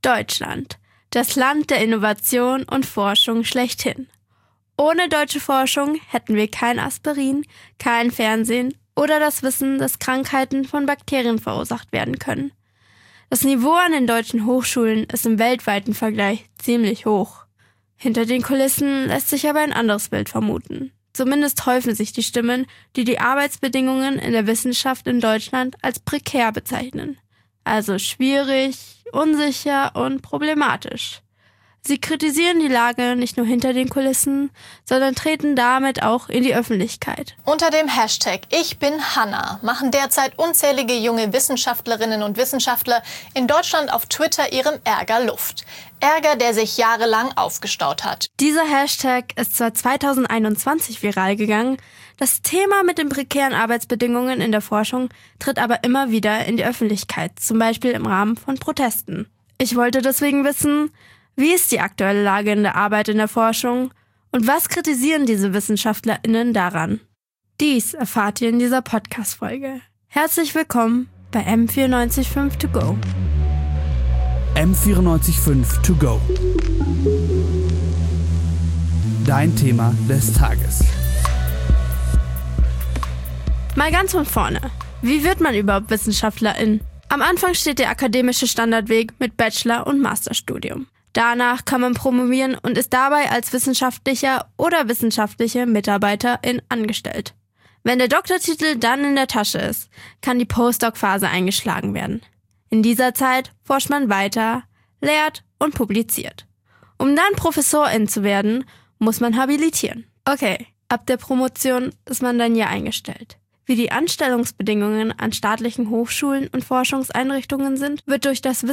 Deutschland, das Land der Innovation und Forschung schlechthin. Ohne deutsche Forschung hätten wir kein Aspirin, kein Fernsehen oder das Wissen, dass Krankheiten von Bakterien verursacht werden können. Das Niveau an den deutschen Hochschulen ist im weltweiten Vergleich ziemlich hoch. Hinter den Kulissen lässt sich aber ein anderes Bild vermuten. Zumindest häufen sich die Stimmen, die die Arbeitsbedingungen in der Wissenschaft in Deutschland als prekär bezeichnen. Also schwierig, unsicher und problematisch. Sie kritisieren die Lage nicht nur hinter den Kulissen, sondern treten damit auch in die Öffentlichkeit. Unter dem Hashtag Ich bin Hanna machen derzeit unzählige junge Wissenschaftlerinnen und Wissenschaftler in Deutschland auf Twitter ihrem Ärger Luft. Ärger, der sich jahrelang aufgestaut hat. Dieser Hashtag ist zwar 2021 viral gegangen, das Thema mit den prekären Arbeitsbedingungen in der Forschung tritt aber immer wieder in die Öffentlichkeit, zum Beispiel im Rahmen von Protesten. Ich wollte deswegen wissen, wie ist die aktuelle Lage in der Arbeit in der Forschung und was kritisieren diese WissenschaftlerInnen daran? Dies erfahrt ihr in dieser Podcast-Folge. Herzlich willkommen bei M945 To Go. M945 To Go. Dein Thema des Tages. Mal ganz von vorne. Wie wird man überhaupt WissenschaftlerIn? Am Anfang steht der akademische Standardweg mit Bachelor- und Masterstudium. Danach kann man promovieren und ist dabei als wissenschaftlicher oder wissenschaftliche Mitarbeiterin angestellt. Wenn der Doktortitel dann in der Tasche ist, kann die Postdoc-Phase eingeschlagen werden. In dieser Zeit forscht man weiter, lehrt und publiziert. Um dann Professorin zu werden, muss man habilitieren. Okay, ab der Promotion ist man dann ja eingestellt. Wie die Anstellungsbedingungen an staatlichen Hochschulen und Forschungseinrichtungen sind, wird durch das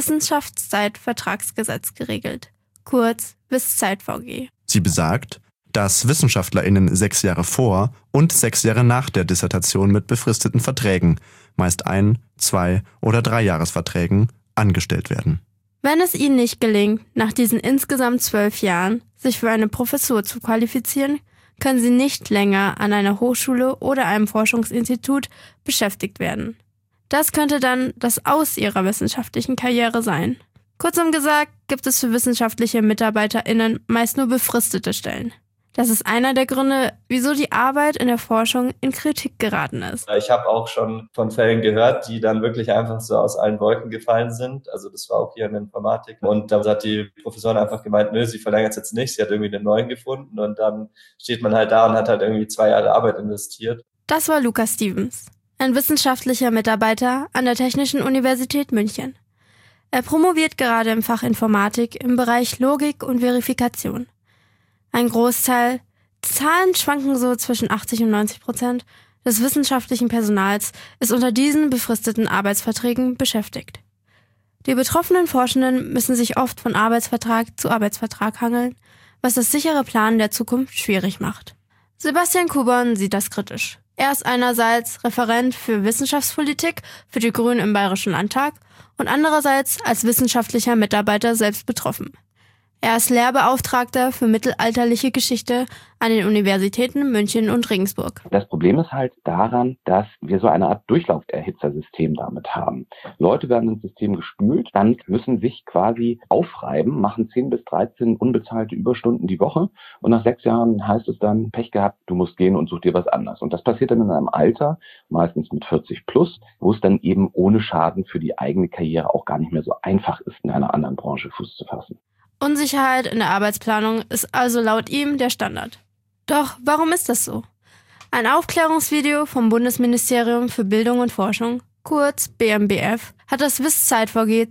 Wissenschaftszeitvertragsgesetz geregelt, kurz WIS-Zeit-VG. Sie besagt, dass WissenschaftlerInnen 6 Jahre vor und 6 Jahre nach der Dissertation mit befristeten Verträgen, meist 1, 2 oder 3 Jahresverträgen, angestellt werden. Wenn es ihnen nicht gelingt, nach diesen insgesamt 12 Jahren sich für eine Professur zu qualifizieren, können sie nicht länger an einer Hochschule oder einem Forschungsinstitut beschäftigt werden. Das könnte dann das Aus ihrer wissenschaftlichen Karriere sein. Kurzum gesagt, gibt es für wissenschaftliche MitarbeiterInnen meist nur befristete Stellen. Das ist einer der Gründe, wieso die Arbeit in der Forschung in Kritik geraten ist. Ich habe auch schon von Fällen gehört, die dann wirklich einfach so aus allen Wolken gefallen sind. Also das war auch hier in der Informatik. Und da hat die Professorin einfach gemeint, nö, sie verlängert es jetzt nicht. Sie hat irgendwie einen neuen gefunden. Und dann steht man halt da und hat halt irgendwie 2 Jahre Arbeit investiert. Das war Lukas Stevens, ein wissenschaftlicher Mitarbeiter an der Technischen Universität München. Er promoviert gerade im Fach Informatik im Bereich Logik und Verifikation. Ein Großteil, Zahlen schwanken so zwischen 80 und 90% des wissenschaftlichen Personals ist unter diesen befristeten Arbeitsverträgen beschäftigt. Die betroffenen Forschenden müssen sich oft von Arbeitsvertrag zu Arbeitsvertrag hangeln, was das sichere Planen der Zukunft schwierig macht. Sebastian Kuborn sieht das kritisch. Er ist einerseits Referent für Wissenschaftspolitik für die Grünen im Bayerischen Landtag und andererseits als wissenschaftlicher Mitarbeiter selbst betroffen. Er ist Lehrbeauftragter für mittelalterliche Geschichte an den Universitäten München und Regensburg. Das Problem ist halt daran, dass wir so eine Art Durchlauferhitzersystem damit haben. Leute werden ins System gespült, dann müssen sich quasi aufreiben, machen 10 bis 13 unbezahlte Überstunden die Woche und nach 6 Jahren heißt es dann, Pech gehabt, du musst gehen und such dir was anderes. Und das passiert dann in einem Alter, meistens mit 40 plus, wo es dann eben ohne Schaden für die eigene Karriere auch gar nicht mehr so einfach ist, in einer anderen Branche Fuß zu fassen. Unsicherheit in der Arbeitsplanung ist also laut ihm der Standard. Doch warum ist das so? Ein Aufklärungsvideo vom Bundesministerium für Bildung und Forschung, kurz BMBF, hat das WIS-Zeit-VG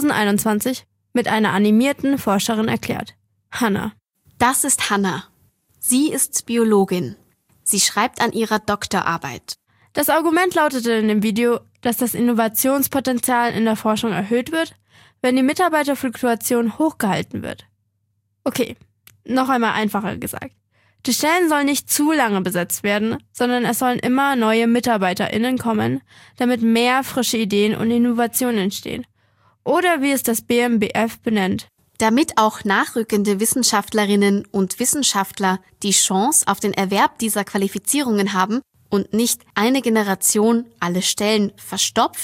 2021 mit einer animierten Forscherin erklärt. Hanna. Das ist Hanna. Sie ist Biologin. Sie schreibt an ihrer Doktorarbeit. Das Argument lautete in dem Video, dass das Innovationspotenzial in der Forschung erhöht wird, wenn die Mitarbeiterfluktuation hochgehalten wird. Okay, noch einmal einfacher gesagt. Die Stellen sollen nicht zu lange besetzt werden, sondern es sollen immer neue MitarbeiterInnen kommen, damit mehr frische Ideen und Innovationen entstehen. Oder wie es das BMBF benennt. Damit auch nachrückende Wissenschaftlerinnen und Wissenschaftler die Chance auf den Erwerb dieser Qualifizierungen haben und nicht eine Generation alle Stellen verstopft,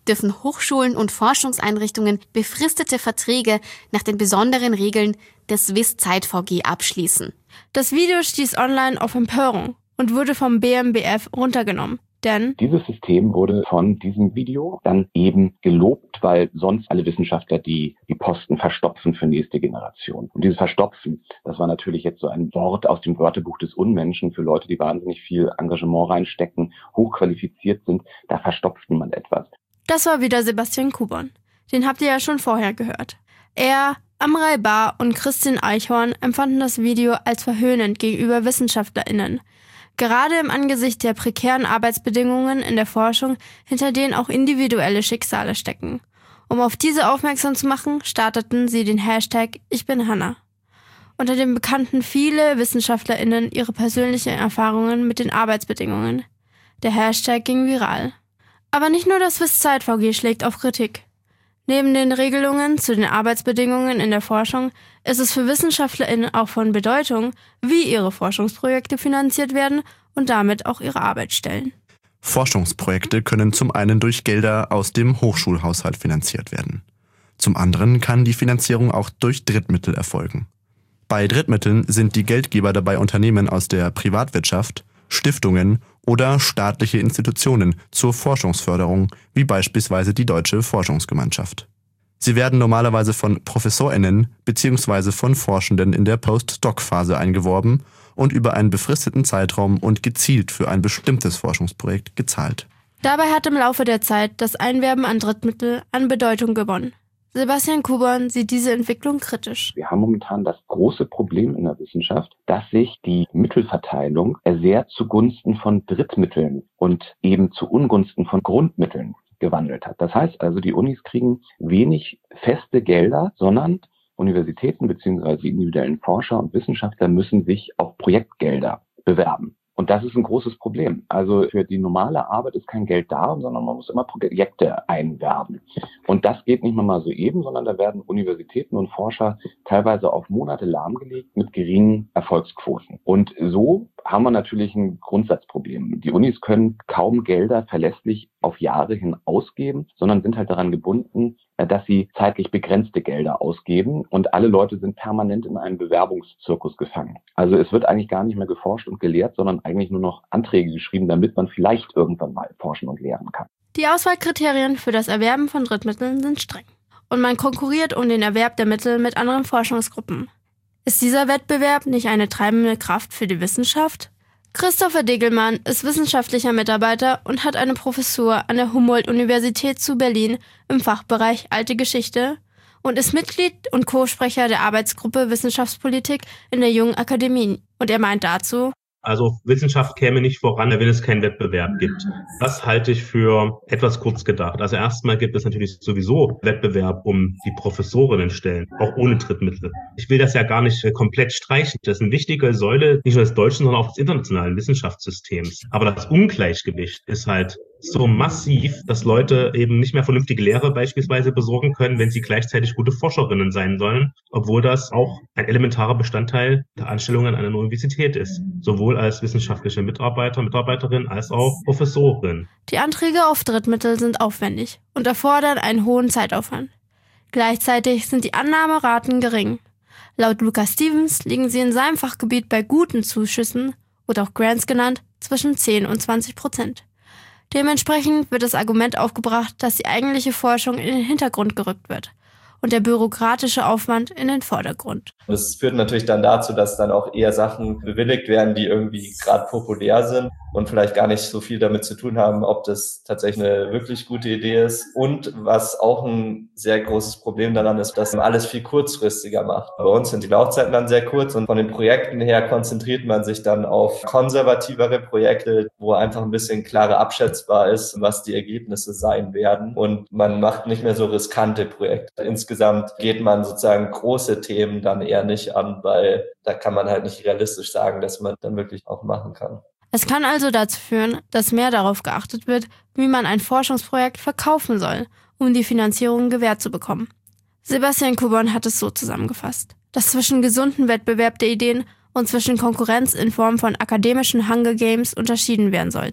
dürfen Hochschulen und Forschungseinrichtungen befristete Verträge nach den besonderen Regeln des WIS-Zeit-VG abschließen. Das Video stieß online auf Empörung und wurde vom BMBF runtergenommen. Denn dieses System wurde von diesem Video dann eben gelobt, weil sonst alle Wissenschaftler die Posten verstopfen für nächste Generation. Und dieses Verstopfen, das war natürlich jetzt so ein Wort aus dem Wörterbuch des Unmenschen für Leute, die wahnsinnig viel Engagement reinstecken, hochqualifiziert sind. Da verstopft niemand etwas. Das war wieder Sebastian Kubon. Den habt ihr ja schon vorher gehört. Er, Amrei Bar und Christian Eichhorn empfanden das Video als verhöhnend gegenüber WissenschaftlerInnen. Gerade im Angesicht der prekären Arbeitsbedingungen in der Forschung, hinter denen auch individuelle Schicksale stecken. Um auf diese aufmerksam zu machen, starteten sie den Hashtag #IchBinHanna. Unter dem bekannten viele WissenschaftlerInnen ihre persönlichen Erfahrungen mit den Arbeitsbedingungen. Der Hashtag ging viral. Aber nicht nur das WIS-Zeit-VG schlägt auf Kritik. Neben den Regelungen zu den Arbeitsbedingungen in der Forschung ist es für WissenschaftlerInnen auch von Bedeutung, wie ihre Forschungsprojekte finanziert werden und damit auch ihre Arbeitsstellen. Forschungsprojekte können zum einen durch Gelder aus dem Hochschulhaushalt finanziert werden. Zum anderen kann die Finanzierung auch durch Drittmittel erfolgen. Bei Drittmitteln sind die Geldgeber dabei Unternehmen aus der Privatwirtschaft, Stiftungen oder staatliche Institutionen zur Forschungsförderung, wie beispielsweise die Deutsche Forschungsgemeinschaft. Sie werden normalerweise von ProfessorInnen bzw. von Forschenden in der Post-Doc-Phase eingeworben und über einen befristeten Zeitraum und gezielt für ein bestimmtes Forschungsprojekt gezahlt. Dabei hat im Laufe der Zeit das Einwerben an Drittmittel an Bedeutung gewonnen. Sebastian Kubon sieht diese Entwicklung kritisch. Wir haben momentan das große Problem in der Wissenschaft, dass sich die Mittelverteilung sehr zugunsten von Drittmitteln und eben zu Ungunsten von Grundmitteln gewandelt hat. Das heißt also, die Unis kriegen wenig feste Gelder, sondern Universitäten bzw. die individuellen Forscher und Wissenschaftler müssen sich auf Projektgelder bewerben. Und das ist ein großes Problem. Also für die normale Arbeit ist kein Geld da, sondern man muss immer Projekte einwerben. Und das geht nicht mehr mal so eben, sondern da werden Universitäten und Forscher teilweise auf Monate lahmgelegt mit geringen Erfolgsquoten. Und so haben wir natürlich ein Grundsatzproblem. Die Unis können kaum Gelder verlässlich auf Jahre hin ausgeben, sondern sind halt daran gebunden, dass sie zeitlich begrenzte Gelder ausgeben und alle Leute sind permanent in einem Bewerbungszirkus gefangen. Also es wird eigentlich gar nicht mehr geforscht und gelehrt, sondern eigentlich nur noch Anträge geschrieben, damit man vielleicht irgendwann mal forschen und lehren kann. Die Auswahlkriterien für das Erwerben von Drittmitteln sind streng. Und man konkurriert um den Erwerb der Mittel mit anderen Forschungsgruppen. Ist dieser Wettbewerb nicht eine treibende Kraft für die Wissenschaft? Christopher Degelmann ist wissenschaftlicher Mitarbeiter und hat eine Professur an der Humboldt-Universität zu Berlin im Fachbereich Alte Geschichte und ist Mitglied und Co-Sprecher der Arbeitsgruppe Wissenschaftspolitik in der Jungen Akademie. Und er meint dazu: Also Wissenschaft käme nicht voran, wenn es keinen Wettbewerb gibt. Das halte ich für etwas kurz gedacht. Also erstmal gibt es natürlich sowieso Wettbewerb um die Professorinnenstellen, auch ohne Drittmittel. Ich will das ja gar nicht komplett streichen. Das ist eine wichtige Säule, nicht nur des deutschen, sondern auch des internationalen Wissenschaftssystems. Aber das Ungleichgewicht ist halt so massiv, dass Leute eben nicht mehr vernünftige Lehre beispielsweise besorgen können, wenn sie gleichzeitig gute Forscherinnen sein sollen, obwohl das auch ein elementarer Bestandteil der Anstellung an einer Universität ist. Sowohl als wissenschaftliche Mitarbeiter, Mitarbeiterin als auch Professorin. Die Anträge auf Drittmittel sind aufwendig und erfordern einen hohen Zeitaufwand. Gleichzeitig sind die Annahmeraten gering. Laut Lucas Stevens liegen sie in seinem Fachgebiet bei guten Zuschüssen, oder auch Grants genannt, zwischen 10 und 20%. Dementsprechend wird das Argument aufgebracht, dass die eigentliche Forschung in den Hintergrund gerückt wird und der bürokratische Aufwand in den Vordergrund. Das führt natürlich dann dazu, dass dann auch eher Sachen bewilligt werden, die irgendwie gerade populär sind und vielleicht gar nicht so viel damit zu tun haben, ob das tatsächlich eine wirklich gute Idee ist. Und was auch ein sehr großes Problem daran ist, dass man alles viel kurzfristiger macht. Bei uns sind die Laufzeiten dann sehr kurz und von den Projekten her konzentriert man sich dann auf konservativere Projekte, wo einfach ein bisschen klarer abschätzbar ist, was die Ergebnisse sein werden. Und man macht nicht mehr so riskante Projekte. Insgesamt geht man sozusagen große Themen dann eher nicht an, weil da kann man halt nicht realistisch sagen, dass man dann wirklich auch machen kann. Es kann also dazu führen, dass mehr darauf geachtet wird, wie man ein Forschungsprojekt verkaufen soll, um die Finanzierung gewährt zu bekommen. Sebastian Kubon hat es so zusammengefasst, dass zwischen gesundem Wettbewerb der Ideen und zwischen Konkurrenz in Form von akademischen Hunger Games unterschieden werden sollte.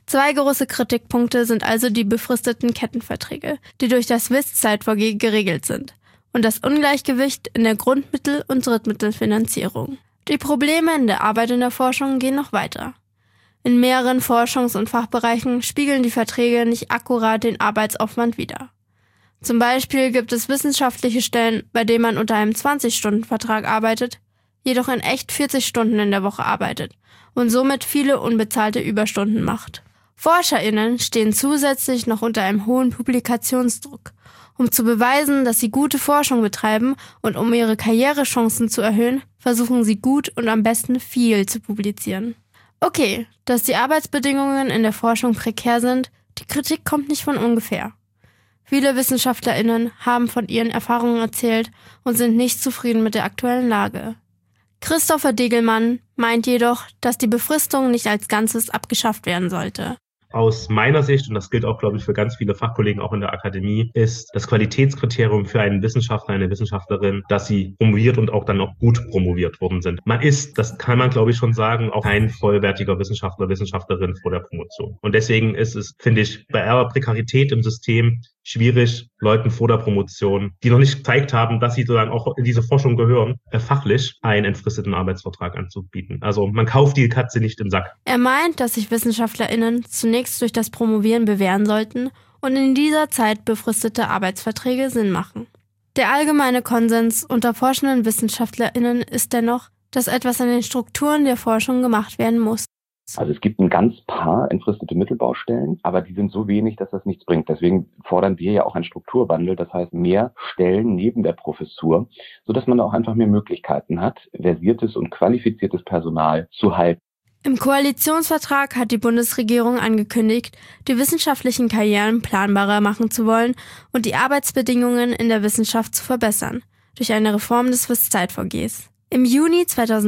2 große Kritikpunkte sind also die befristeten Kettenverträge, die durch das WIS-Zeitvorgeh geregelt sind, und das Ungleichgewicht in der Grundmittel- und Drittmittelfinanzierung. Die Probleme in der Arbeit in der Forschung gehen noch weiter. In mehreren Forschungs- und Fachbereichen spiegeln die Verträge nicht akkurat den Arbeitsaufwand wider. Zum Beispiel gibt es wissenschaftliche Stellen, bei denen man unter einem 20-Stunden-Vertrag arbeitet, jedoch in echt 40 Stunden in der Woche arbeitet und somit viele unbezahlte Überstunden macht. ForscherInnen stehen zusätzlich noch unter einem hohen Publikationsdruck. Um zu beweisen, dass sie gute Forschung betreiben und um ihre Karrierechancen zu erhöhen, versuchen sie gut und am besten viel zu publizieren. Okay, dass die Arbeitsbedingungen in der Forschung prekär sind, die Kritik kommt nicht von ungefähr. Viele WissenschaftlerInnen haben von ihren Erfahrungen erzählt und sind nicht zufrieden mit der aktuellen Lage. Christopher Degelmann meint jedoch, dass die Befristung nicht als Ganzes abgeschafft werden sollte. Aus meiner Sicht, und das gilt auch, glaube ich, für ganz viele Fachkollegen auch in der Akademie, ist das Qualitätskriterium für einen Wissenschaftler, eine Wissenschaftlerin, dass sie promoviert und auch dann auch gut promoviert worden sind. Man ist, das kann man, glaube ich, schon sagen, auch kein vollwertiger Wissenschaftler, Wissenschaftlerin vor der Promotion. Und deswegen ist es, finde ich, bei aller Prekarität im System schwierig, Leuten vor der Promotion, die noch nicht gezeigt haben, dass sie sozusagen auch in diese Forschung gehören, fachlich einen entfristeten Arbeitsvertrag anzubieten. Also man kauft die Katze nicht im Sack. Er meint, dass sich WissenschaftlerInnen zunächst durch das Promovieren bewähren sollten und in dieser Zeit befristete Arbeitsverträge Sinn machen. Der allgemeine Konsens unter forschenden WissenschaftlerInnen ist dennoch, dass etwas an den Strukturen der Forschung gemacht werden muss. Also es gibt ein ganz paar entfristete Mittelbaustellen, aber die sind so wenig, dass das nichts bringt. Deswegen fordern wir ja auch einen Strukturwandel, das heißt mehr Stellen neben der Professur, sodass man auch einfach mehr Möglichkeiten hat, versiertes und qualifiziertes Personal zu halten. Im Koalitionsvertrag hat die Bundesregierung angekündigt, die wissenschaftlichen Karrieren planbarer machen zu wollen und die Arbeitsbedingungen in der Wissenschaft zu verbessern, durch eine Reform des WIS-Zeitvorgehs. Im Juni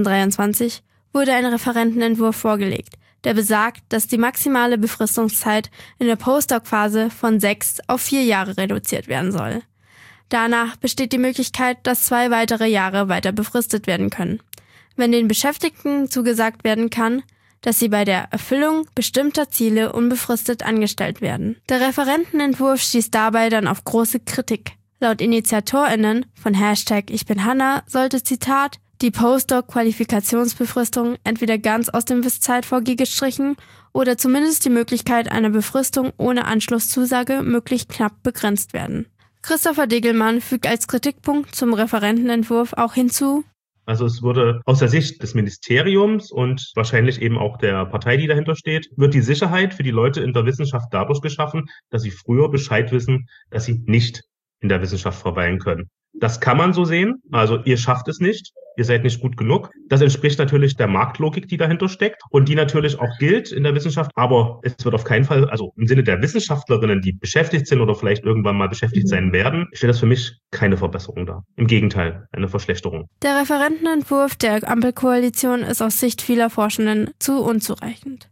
2023 wurde ein Referentenentwurf vorgelegt, der besagt, dass die maximale Befristungszeit in der Postdoc-Phase von 6 auf 4 Jahre reduziert werden soll. Danach besteht die Möglichkeit, dass 2 weitere Jahre weiter befristet werden können, wenn den Beschäftigten zugesagt werden kann, dass sie bei der Erfüllung bestimmter Ziele unbefristet angestellt werden. Der Referentenentwurf stieß dabei dann auf große Kritik. Laut InitiatorInnen von #IchBinHanna sollte, Zitat, die Postdoc-Qualifikationsbefristung entweder ganz aus dem WIS-Zeitvorgeh gestrichen oder zumindest die Möglichkeit einer Befristung ohne Anschlusszusage möglichst knapp begrenzt werden. Christopher Degelmann fügt als Kritikpunkt zum Referentenentwurf auch hinzu: Also es wurde aus der Sicht des Ministeriums und wahrscheinlich eben auch der Partei, die dahinter steht, wird die Sicherheit für die Leute in der Wissenschaft dadurch geschaffen, dass sie früher Bescheid wissen, dass sie nicht in der Wissenschaft verweilen können. Das kann man so sehen. Also ihr schafft es nicht. Ihr seid nicht gut genug. Das entspricht natürlich der Marktlogik, die dahinter steckt und die natürlich auch gilt in der Wissenschaft. Aber es wird auf keinen Fall, also im Sinne der Wissenschaftlerinnen, die beschäftigt sind oder vielleicht irgendwann mal beschäftigt sein werden, stellt das für mich keine Verbesserung dar. Im Gegenteil, eine Verschlechterung. Der Referentenentwurf der Ampelkoalition ist aus Sicht vieler Forschenden zu unzureichend.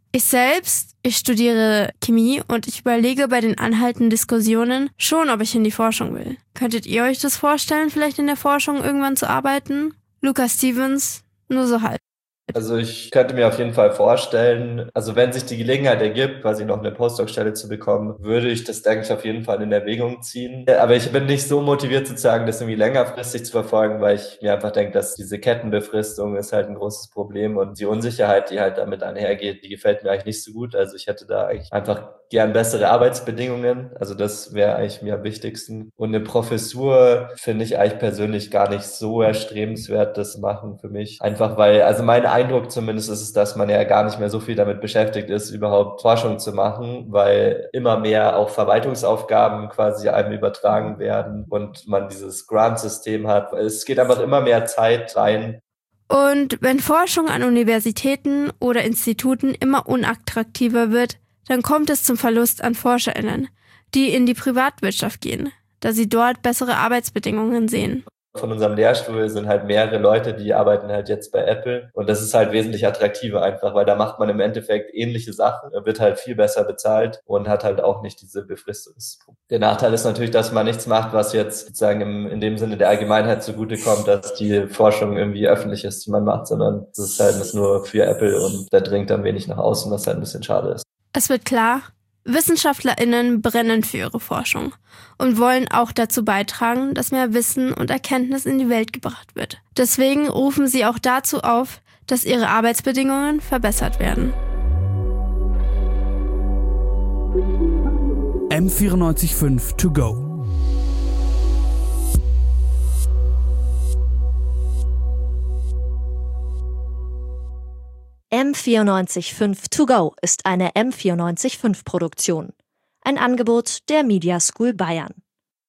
Ich studiere Chemie und ich überlege bei den anhaltenden Diskussionen schon, ob ich in die Forschung will. Könntet ihr euch das vorstellen, vielleicht in der Forschung irgendwann zu arbeiten? Lucas Stevens, nur so halb. Also ich könnte mir auf jeden Fall vorstellen, also wenn sich die Gelegenheit ergibt, quasi noch eine Postdoc-Stelle zu bekommen, würde ich das, denke ich, auf jeden Fall in Erwägung ziehen. Aber ich bin nicht so motiviert sozusagen, das irgendwie längerfristig zu verfolgen, weil ich mir einfach denke, dass diese Kettenbefristung ist halt ein großes Problem und die Unsicherheit, die halt damit einhergeht, die gefällt mir eigentlich nicht so gut. Also ich hätte da eigentlich einfach gern bessere Arbeitsbedingungen. Also das wäre eigentlich mir am wichtigsten. Und eine Professur finde ich eigentlich persönlich gar nicht so erstrebenswert, das machen für mich. Einfach weil, also mein Eindruck zumindest ist es, dass man ja gar nicht mehr so viel damit beschäftigt ist, überhaupt Forschung zu machen, weil immer mehr auch Verwaltungsaufgaben quasi einem übertragen werden und man dieses Grant-System hat. Es geht einfach immer mehr Zeit rein. Und wenn Forschung an Universitäten oder Instituten immer unattraktiver wird, dann kommt es zum Verlust an ForscherInnen, die in die Privatwirtschaft gehen, da sie dort bessere Arbeitsbedingungen sehen. Von unserem Lehrstuhl sind halt mehrere Leute, die arbeiten halt jetzt bei Apple und das ist halt wesentlich attraktiver einfach, weil da macht man im Endeffekt ähnliche Sachen, wird halt viel besser bezahlt und hat halt auch nicht diese Befristungsprobleme. Der Nachteil ist natürlich, dass man nichts macht, was jetzt sozusagen in dem Sinne der Allgemeinheit zugutekommt, dass die Forschung irgendwie öffentlich ist, die man macht, sondern es ist halt nur für Apple und da dringt dann wenig nach außen, was halt ein bisschen schade ist. Es wird klar, WissenschaftlerInnen brennen für ihre Forschung und wollen auch dazu beitragen, dass mehr Wissen und Erkenntnis in die Welt gebracht wird. Deswegen rufen sie auch dazu auf, dass ihre Arbeitsbedingungen verbessert werden. M945 to go. M945 to go ist eine M945-Produktion. Ein Angebot der Media School Bayern.